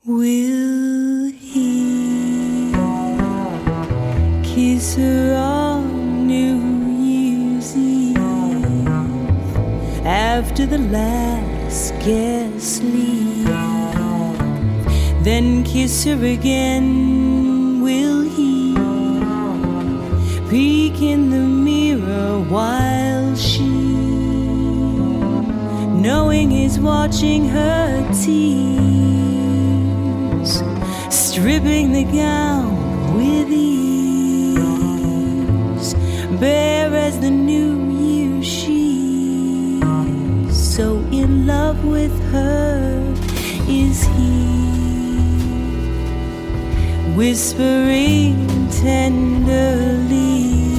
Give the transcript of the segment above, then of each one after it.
Will he kiss her on New Year's Eve after the last guest leave? Then kiss her again, will he? Peek in the mirror while she, knowing he's watching her tease, stripping the gown with ease, bare as the new year she's so in love with her is he, whispering tenderly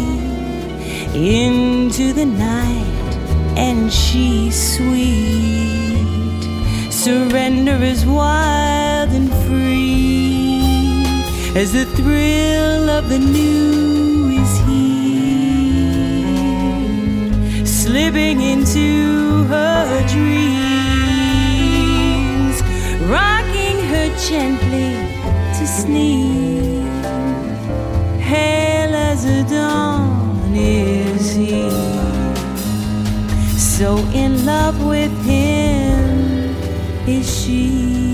into the night, and she's sweet. Surrender is wild and free as the thrill of the new is here, slipping into her dreams, rocking her gently to sleep. Hail as a dawn is he, so in love with him is she.